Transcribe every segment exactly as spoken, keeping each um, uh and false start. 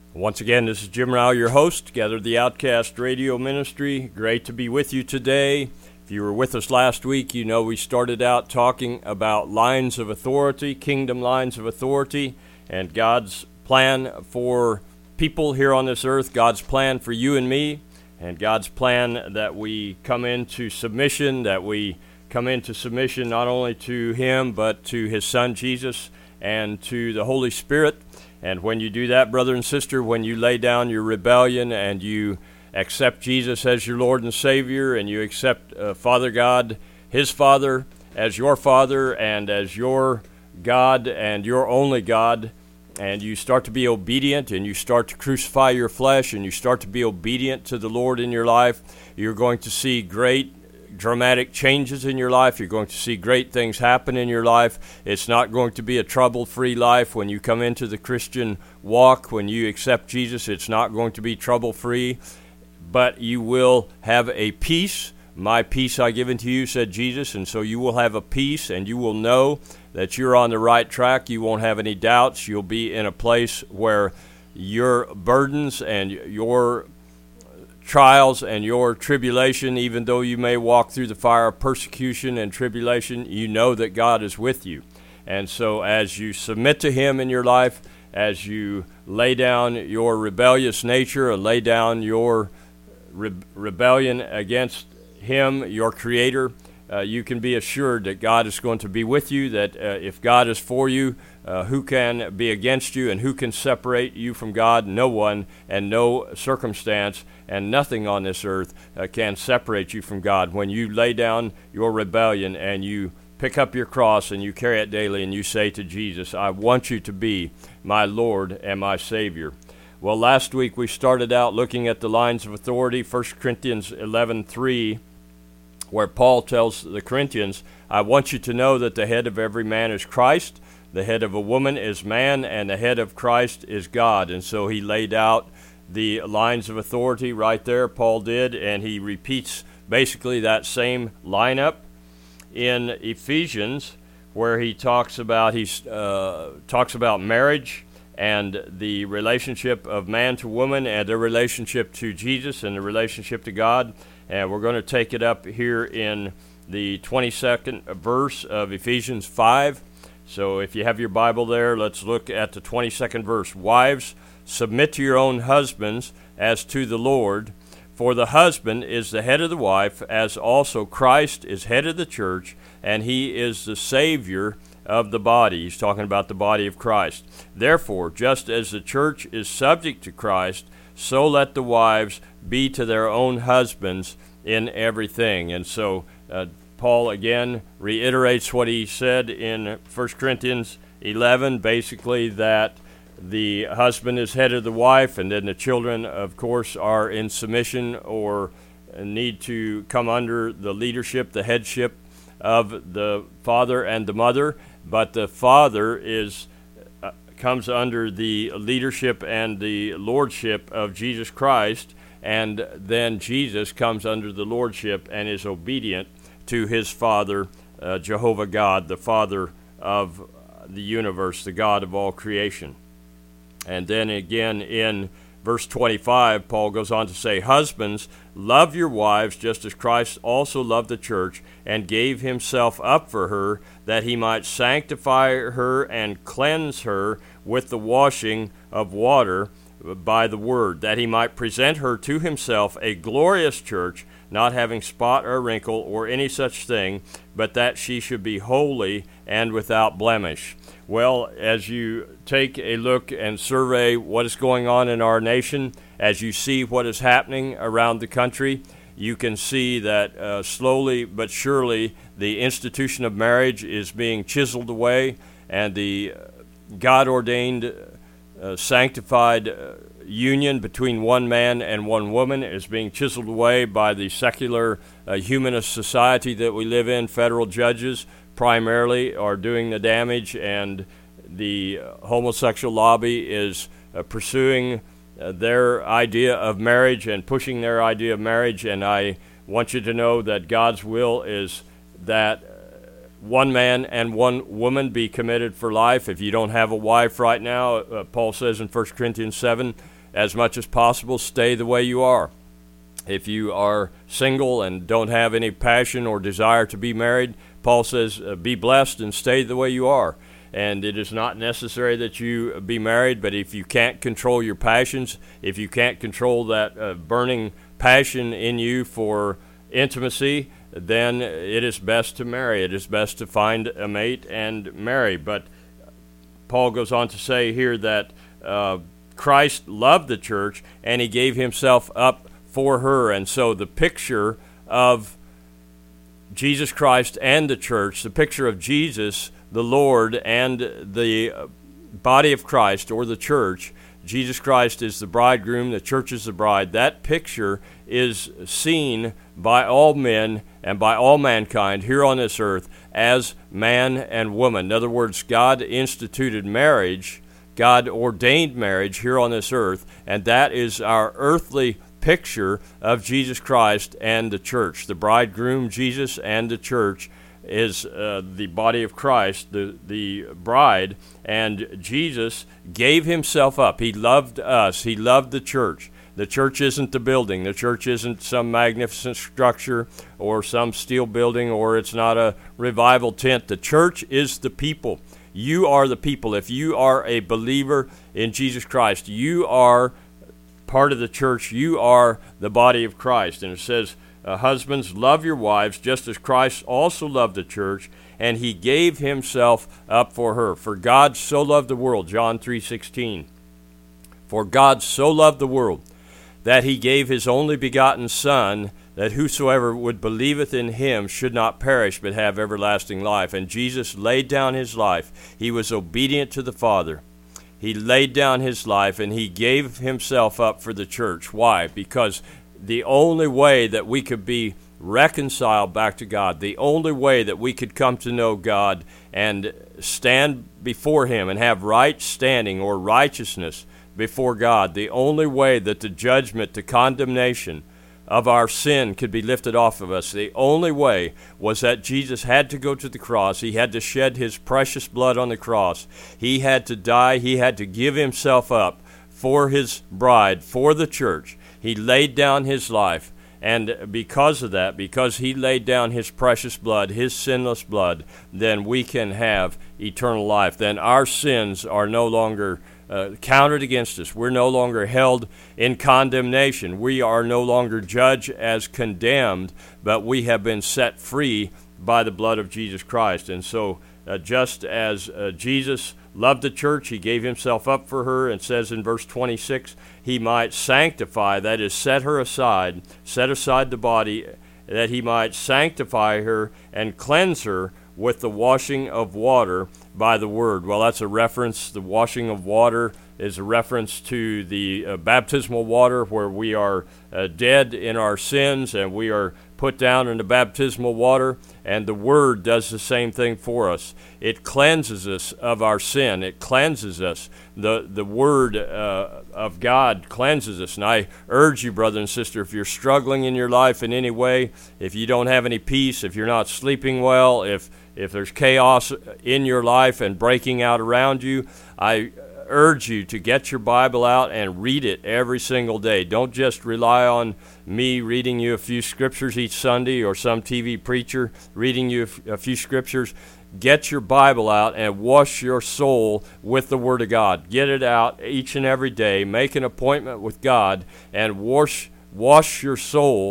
Once again, this is Jim Rao, your host, Gather the Outcast Radio Ministry. Great to be with you today. If you were with us last week, you know we started out talking about lines of authority, kingdom lines of authority, and God's plan for people here on this earth, God's plan for you and me, and God's plan that we come into submission, that we come into submission not only to Him, but to His Son Jesus and to the Holy Spirit. And when you do that, brother and sister, when you lay down your rebellion and you accept Jesus as your Lord and Savior, and you accept uh, Father God, His Father, as your Father and as your God and your only God, and you start to be obedient and you start to crucify your flesh and you start to be obedient to the Lord in your life, you're going to see great dramatic changes in your life. You're going to see great things happen in your life. It's not going to be a trouble-free life when you come into the Christian walk. When you accept Jesus, it's not going to be trouble-free, but you will have a peace. My peace I give unto you, said Jesus, and so you will have a peace, and you will know that you're on the right track. You won't have any doubts. You'll be in a place where your burdens and your trials and your tribulation, even though you may walk through the fire of persecution and tribulation, you know that God is with you. And so as you submit to Him in your life, as you lay down your rebellious nature, or lay down your re- rebellion against Him, your Creator, uh, you can be assured that God is going to be with you, that uh, if God is for you, Uh, who can be against you, and who can separate you from God? No one, and no circumstance, and nothing on this earth uh, can separate you from God. When you lay down your rebellion and you pick up your cross and you carry it daily and you say to Jesus, I want you to be my Lord and my Savior. Well, last week we started out looking at the lines of authority, First Corinthians eleven three, where Paul tells the Corinthians, I want you to know that the head of every man is Christ, the head of a woman is man, and the head of Christ is God. And so he laid out the lines of authority right there, Paul did, and he repeats basically that same lineup in Ephesians, where he talks about he uh, talks about marriage and the relationship of man to woman and their relationship to Jesus and the relationship to God. And we're going to take it up here in the twenty-second verse of Ephesians five. So if you have your Bible there, let's look at the twenty-second verse. Wives, submit to your own husbands as to the Lord, for the husband is the head of the wife, as also Christ is head of the church, and he is the Savior of the body. He's talking about the body of Christ. Therefore, just as the church is subject to Christ, so let the wives be to their own husbands in everything. And so uh, Paul again reiterates what he said in First Corinthians eleven, basically that the husband is head of the wife, and then the children, of course, are in submission or need to come under the leadership, the headship of the father and the mother. But the father is uh, comes under the leadership and the lordship of Jesus Christ, and then Jesus comes under the lordship and is obedient to his Father, uh, Jehovah God, the Father of the universe, the God of all creation. And then again in verse twenty-five, Paul goes on to say, Husbands, love your wives just as Christ also loved the church and gave himself up for her, that he might sanctify her and cleanse her with the washing of water by the word, that he might present her to himself a glorious church, not having spot or wrinkle or any such thing, but that she should be holy and without blemish. Well, as you take a look and survey what is going on in our nation, as you see what is happening around the country, you can see that uh, slowly but surely the institution of marriage is being chiseled away, and the God-ordained, uh, sanctified uh, union between one man and one woman is being chiseled away by the secular uh, humanist society that we live in. Federal judges primarily are doing the damage, and the uh, homosexual lobby is uh, pursuing uh, their idea of marriage and pushing their idea of marriage. And I want you to know that God's will is that one man and one woman be committed for life. If you don't have a wife right now, uh, Paul says in First Corinthians seven, as much as possible, stay the way you are. If you are single and don't have any passion or desire to be married, Paul says, uh, be blessed and stay the way you are. And it is not necessary that you be married, but if you can't control your passions, if you can't control that uh, burning passion in you for intimacy, then it is best to marry. It is best to find a mate and marry. But Paul goes on to say here that uh, Christ loved the church and he gave himself up for her. And so the picture of Jesus Christ and the church, the picture of Jesus, the Lord, and the body of Christ, or the church, Jesus Christ is the bridegroom, the church is the bride. That picture is seen by all men and by all mankind here on this earth as man and woman. In other words, God instituted marriage, God ordained marriage here on this earth, and that is our earthly picture of Jesus Christ and the church. The bridegroom, Jesus, and the church is uh, the body of Christ, the, the bride, and Jesus gave himself up. He loved us. He loved the church. The church isn't the building. The church isn't some magnificent structure or some steel building, or it's not a revival tent. The church is the people. You are the people. If you are a believer in Jesus Christ, you are part of the church. You are the body of Christ. And it says, uh, husbands, love your wives just as Christ also loved the church, and he gave himself up for her. For God so loved the world, John three sixteen. For God so loved the world that he gave his only begotten Son, that whosoever would believeth in him should not perish but have everlasting life. And Jesus laid down his life. He was obedient to the Father. He laid down his life and he gave himself up for the church. Why? Because the only way that we could be reconciled back to God, the only way that we could come to know God and stand before him and have right standing or righteousness before God, the only way that the judgment, the condemnation of our sin could be lifted off of us, the only way was that Jesus had to go to the cross. He had to shed his precious blood on the cross. He had to die. He had to give himself up for his bride, for the church. He laid down his life. And because of that, because he laid down his precious blood, his sinless blood, then we can have eternal life. Then our sins are no longer uh, counted against us. We're no longer held in condemnation. We are no longer judged as condemned, but we have been set free by the blood of Jesus Christ. And so uh, just as uh, Jesus loved the church, he gave himself up for her, and says in verse twenty-six, he might sanctify, that is, set her aside, set aside the body, that he might sanctify her and cleanse her with the washing of water by the word. Well, that's a reference. The washing of water is a reference to the uh, baptismal water, where we are uh, dead in our sins and we are put down in the baptismal water, and the Word does the same thing for us. It cleanses us of our sin. It cleanses us. The, the Word uh, of God cleanses us. And I urge you, brother and sister, if you're struggling in your life in any way, if you don't have any peace, if you're not sleeping well, if, if there's chaos in your life and breaking out around you, I urge you to get your Bible out and read it every single day. Don't just rely on me reading you a few scriptures each Sunday, or some T V preacher reading you a few scriptures. Get your Bible out and wash your soul with the Word of God. Get it out each and every day. Make an appointment with God and wash wash your soul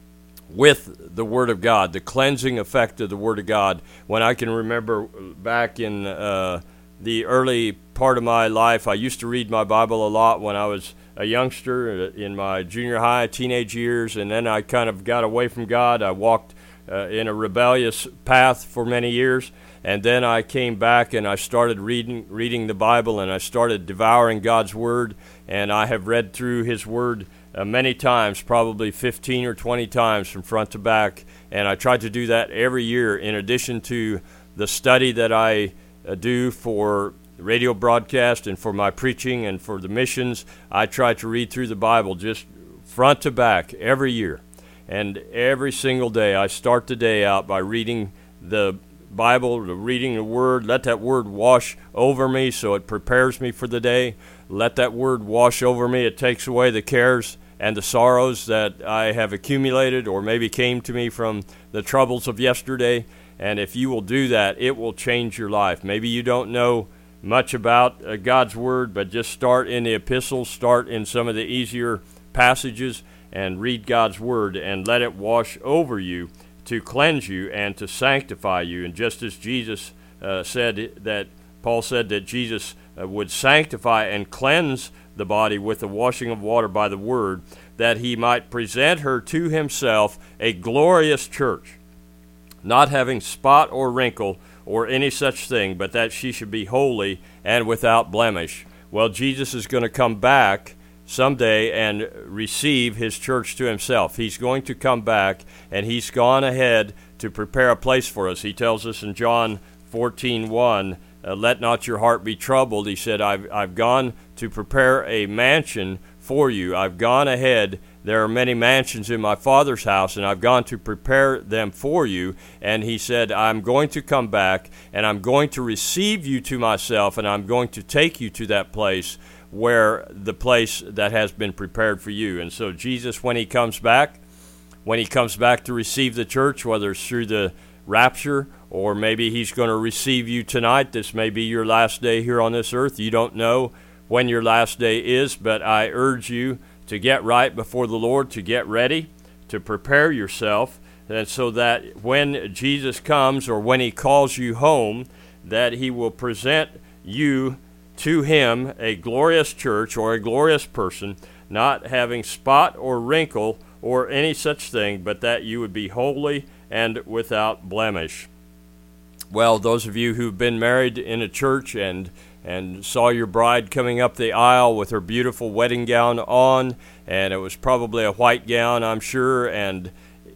with the Word of God, the cleansing effect of the Word of God. When I can remember back in uh, the early part of my life, I used to read my Bible a lot when I was a youngster in my junior high, teenage years, and then I kind of got away from God. I walked uh, in a rebellious path for many years, and then I came back and I started reading reading the Bible, and I started devouring God's Word, and I have read through His Word uh, many times, probably fifteen or twenty times from front to back, and I tried to do that every year in addition to the study that I uh, do for radio broadcast and for my preaching and for the missions. I try to read through the Bible just front to back every year. And every single day I start the day out by reading the Bible, reading the Word. Let that Word wash over me so it prepares me for the day. let that word wash over me. It takes away the cares and the sorrows that I have accumulated or maybe came to me from the troubles of yesterday. And if you will do that, it will change your life. Maybe you don't know much about uh, God's Word, but just start in the epistles, start in some of the easier passages, and read God's Word and let it wash over you to cleanse you and to sanctify you. And just as Jesus uh, said that, Paul said that Jesus uh, would sanctify and cleanse the body with the washing of water by the Word, that he might present her to himself a glorious church, not having spot or wrinkle or any such thing, but that she should be holy and without blemish. Well, Jesus is going to come back someday and receive his church to himself. He's going to come back, and he's gone ahead to prepare a place for us. He tells us in John fourteen one, uh, let not your heart be troubled. He said, I've, I've gone to prepare a mansion for you. I've gone ahead. There are many mansions in my Father's house, and I've gone to prepare them for you. And he said, I'm going to come back, and I'm going to receive you to myself, and I'm going to take you to that place where the place that has been prepared for you. And so Jesus, when he comes back, when he comes back to receive the church, whether it's through the rapture or maybe he's going to receive you tonight, this may be your last day here on this earth. You don't know when your last day is, but I urge you to get right before the Lord, to get ready, to prepare yourself, and so that when Jesus comes or when he calls you home, that he will present you to him a glorious church or a glorious person, not having spot or wrinkle or any such thing, but that you would be holy and without blemish. Well, those of you who've been married in a church and and saw your bride coming up the aisle with her beautiful wedding gown on, and it was probably a white gown, I'm sure, and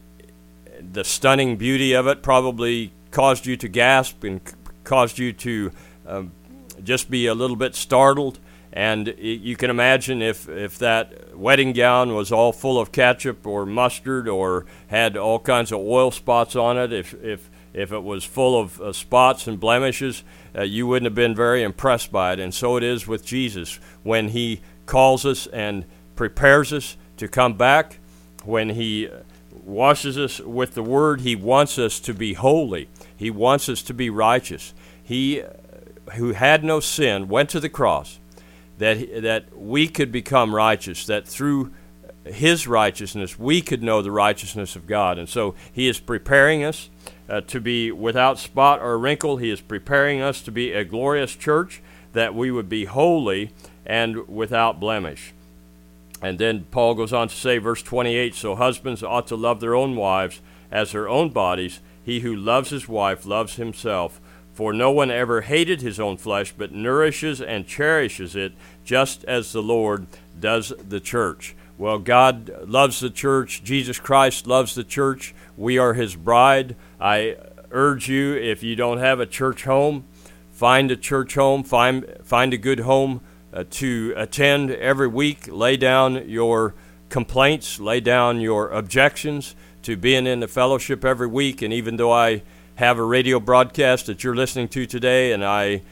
the stunning beauty of it probably caused you to gasp and c- caused you to um, just be a little bit startled. And it, you can imagine if, if that wedding gown was all full of ketchup or mustard or had all kinds of oil spots on it, if if If it was full of uh, spots and blemishes, uh, you wouldn't have been very impressed by it. And so it is with Jesus. When he calls us and prepares us to come back, when he washes us with the Word, he wants us to be holy. He wants us to be righteous. He, who had no sin, went to the cross, that, that we could become righteous, that through his righteousness we could know the righteousness of God. And so he is preparing us Uh, to be without spot or wrinkle. He is preparing us to be a glorious church, that we would be holy and without blemish. And then Paul goes on to say, verse twenty-eight, so husbands ought to love their own wives as their own bodies. He who loves his wife loves himself. For no one ever hated his own flesh, but nourishes and cherishes it, just as the Lord does the church. Well, God loves the church. Jesus Christ loves the church. We are his bride. I urge you, if you don't have a church home, find a church home, find find a good home uh, to attend every week. Lay down your complaints, lay down your objections to being in the fellowship every week. And even though I have a radio broadcast that you're listening to today, and I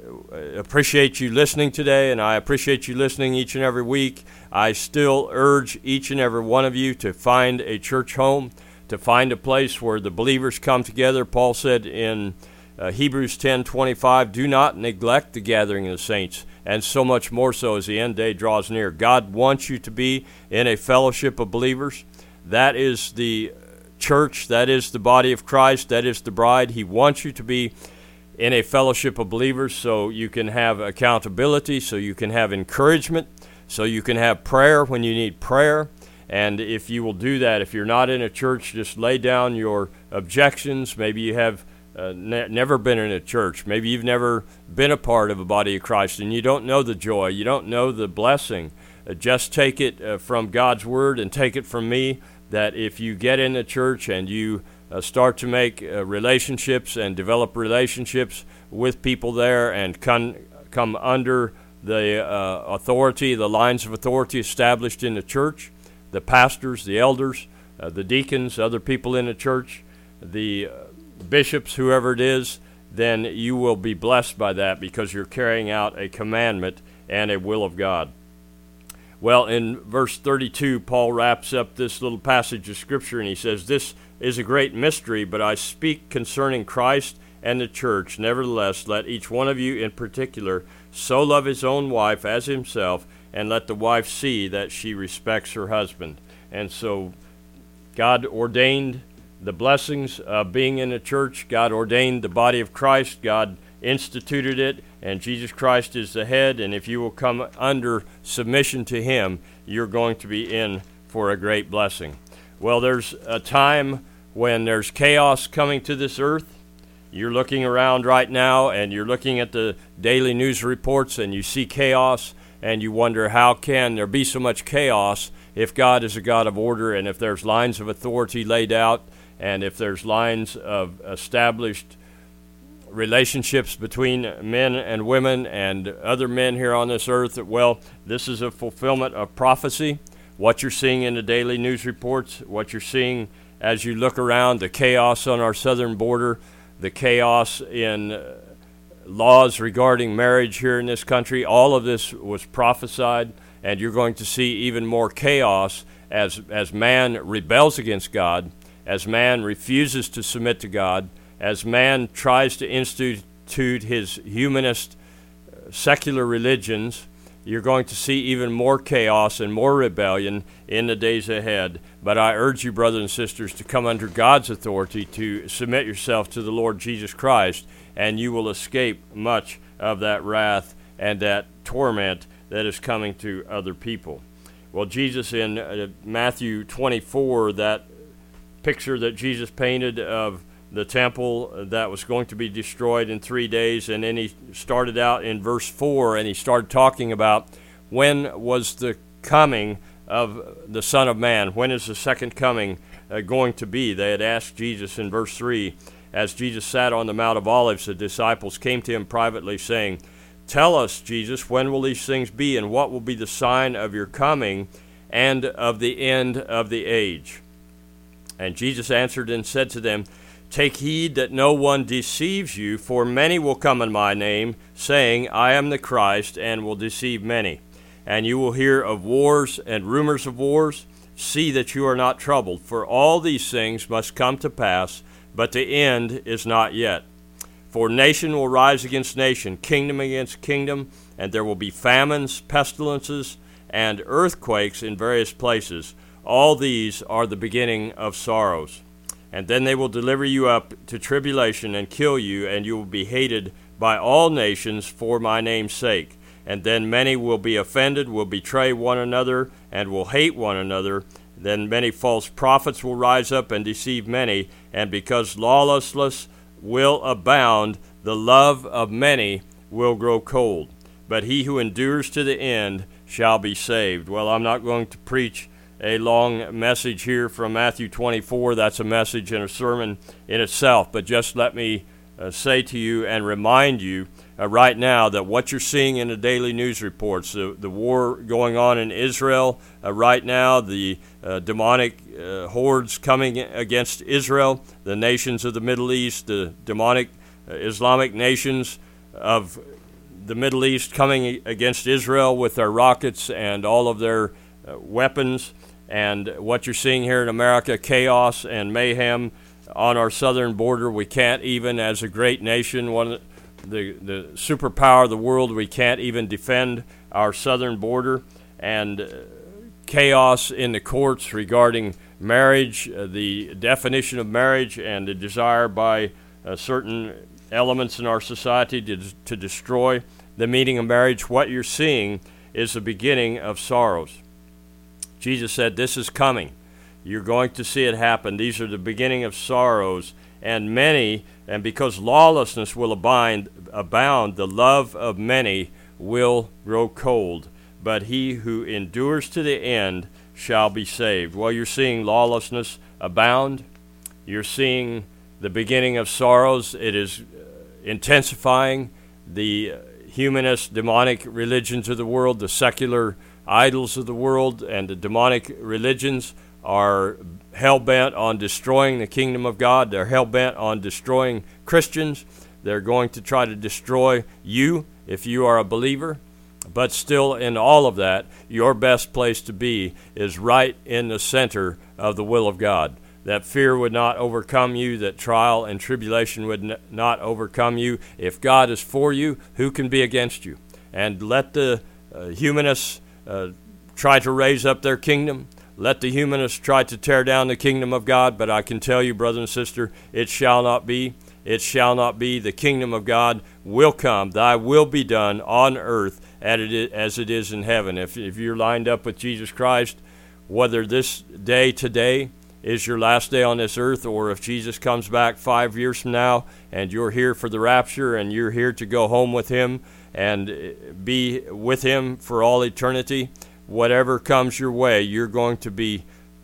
appreciate you listening today, and I appreciate you listening each and every week, I still urge each and every one of you to find a church home, to find a place where the believers come together. Paul said in uh, Hebrews ten twenty-five, do not neglect the gathering of the saints, and so much more so as the end day draws near. God wants you to be in a fellowship of believers. That is the church, that is the body of Christ, that is the bride. He wants you to be in a fellowship of believers so you can have accountability, so you can have encouragement, so you can have prayer when you need prayer. And if you will do that, if you're not in a church, just lay down your objections. Maybe you have uh, ne- never been in a church. Maybe you've never been a part of a body of Christ, and you don't know the joy. You don't know the blessing. Uh, just take it uh, from God's Word, and take it from me, that if you get in a church and you uh, start to make uh, relationships and develop relationships with people there and come, come under the uh, authority, the lines of authority established in the church, the pastors, the elders, uh, the deacons, other people in the church, the uh, bishops, whoever it is, then you will be blessed by that, because you're carrying out a commandment and a will of God. Well, in verse thirty-two, Paul wraps up this little passage of Scripture, and he says, "This is a great mystery, but I speak concerning Christ and the church. Nevertheless, let each one of you in particular so love his own wife as himself, and let the wife see that she respects her husband." And so God ordained the blessings of being in the church. God ordained the body of Christ. God instituted it, and Jesus Christ is the head, and if you will come under submission to him, you're going to be in for a great blessing. Well, there's a time when there's chaos coming to this earth. You're looking around right now, and you're looking at the daily news reports, and you see chaos, and you wonder, how can there be so much chaos if God is a God of order, and if there's lines of authority laid out, and if there's lines of established relationships between men and women and other men here on this earth? Well, this is a fulfillment of prophecy. What you're seeing in the daily news reports, what you're seeing as you look around, the chaos on our southern border, the chaos in uh, laws regarding marriage here in this country, all of this was prophesied, and you're going to see even more chaos as as man rebels against God, as man refuses to submit to God, as man tries to institute his humanist uh, secular religions. You're going to see even more chaos and more rebellion in the days ahead. But I urge you, brothers and sisters, to come under God's authority, to submit yourself to the Lord Jesus Christ, and you will escape much of that wrath and that torment that is coming to other people. Well, Jesus in uh, Matthew twenty-four, that picture that Jesus painted of the temple that was going to be destroyed in three days, and then he started out in verse four, and he started talking about when was the coming of the Son of Man, when is the second coming uh, going to be. They had asked Jesus in verse three, as Jesus sat on the Mount of Olives, the disciples came to him privately, saying, "Tell us, Jesus, when will these things be, and what will be the sign of your coming and of the end of the age?" And Jesus answered and said to them, "Take heed that no one deceives you, for many will come in my name, saying, I am the Christ, and will deceive many. And you will hear of wars and rumors of wars. See that you are not troubled, for all these things must come to pass, but the end is not yet. For nation will rise against nation, kingdom against kingdom, and there will be famines, pestilences, and earthquakes in various places. All these are the beginning of sorrows. And then they will deliver you up to tribulation and kill you, and you will be hated by all nations for my name's sake. And then many will be offended, will betray one another, and will hate one another. Then many false prophets will rise up and deceive many, and because lawlessness will abound, the love of many will grow cold. But he who endures to the end shall be saved." Well, I'm not going to preach a long message here from Matthew twenty-four. That's a message and a sermon in itself. But just let me uh, say to you and remind you uh, right now that what you're seeing in the daily news reports, the, the war going on in Israel uh, right now, the uh, demonic uh, hordes coming against Israel, the nations of the Middle East, the demonic uh, Islamic nations of the Middle East coming against Israel with their rockets and all of their uh, weapons. And what you're seeing here in America, chaos and mayhem on our southern border. We can't even, as a great nation, one of the, the superpower of the world, we can't even defend our southern border. And uh, chaos in the courts regarding marriage, uh, the definition of marriage, and the desire by uh, certain elements in our society to, to destroy the meaning of marriage. What you're seeing is the beginning of sorrows. Jesus said, this is coming. You're going to see it happen. These are the beginning of sorrows. And many, and because lawlessness will abound, abound, the love of many will grow cold. But he who endures to the end shall be saved. Well, you're seeing lawlessness abound. You're seeing the beginning of sorrows. It is intensifying. The humanist, demonic religions of the world, the secular idols of the world, and the demonic religions are hell-bent on destroying the kingdom of God. They're hell-bent on destroying Christians. They're going to try to destroy you if you are a believer. But still, in all of that, your best place to be is right in the center of the will of God. That fear would not overcome you, that trial and tribulation would n- not overcome you. If God is for you, who can be against you? And let the uh, humanists uh, try to raise up their kingdom. Let the humanists try to tear down the kingdom of God. But I can tell you, brother and sister, it shall not be. It shall not be. The kingdom of God will come. Thy will be done on earth as it is in heaven. If, if you're lined up with Jesus Christ, whether this day today is your last day on this earth, or if Jesus comes back five years from now and you're here for the rapture and you're here to go home with him and be with him for all eternity, whatever comes your way, you're going to be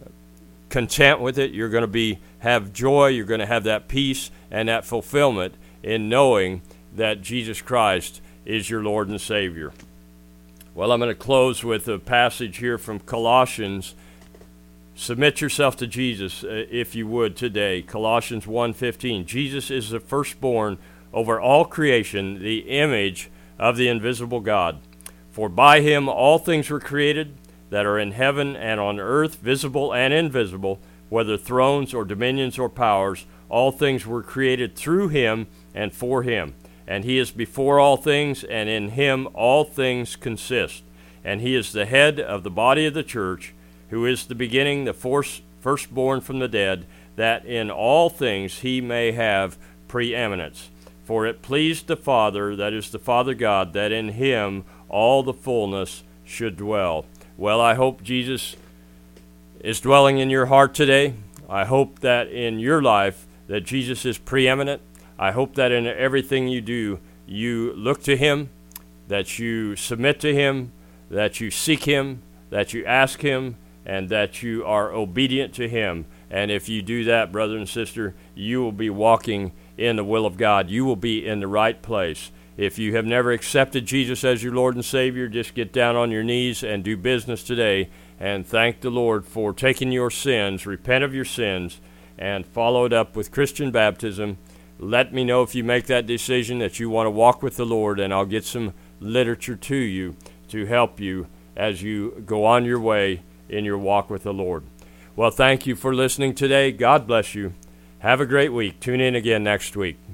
content with it. You're going to be have joy. You're going to have that peace and that fulfillment in knowing that Jesus Christ is your Lord and Savior. Well, I'm going to close with a passage here from Colossians. Submit yourself to Jesus, uh, if you would, today. Colossians one fifteen. Jesus is the firstborn over all creation, the image of the invisible God. For by him all things were created that are in heaven and on earth, visible and invisible, whether thrones or dominions or powers. All things were created through him and for him. And he is before all things, and in him all things consist. And he is the head of the body of the church, who is the beginning, the first, firstborn from the dead, that in all things he may have preeminence. For it pleased the Father, that is the Father God, that in him all the fullness should dwell. Well, I hope Jesus is dwelling in your heart today. I hope that in your life that Jesus is preeminent. I hope that in everything you do, you look to him, that you submit to him, that you seek him, that you ask him, and that you are obedient to him. And if you do that, brother and sister, you will be walking in the will of God. You will be in the right place. If you have never accepted Jesus as your Lord and Savior, just get down on your knees and do business today and thank the Lord for taking your sins, repent of your sins, and follow it up with Christian baptism. Let me know if you make that decision that you want to walk with the Lord, and I'll get some literature to you to help you as you go on your way in your walk with the Lord. Well, thank you for listening today. God bless you. Have a great week. Tune in again next week.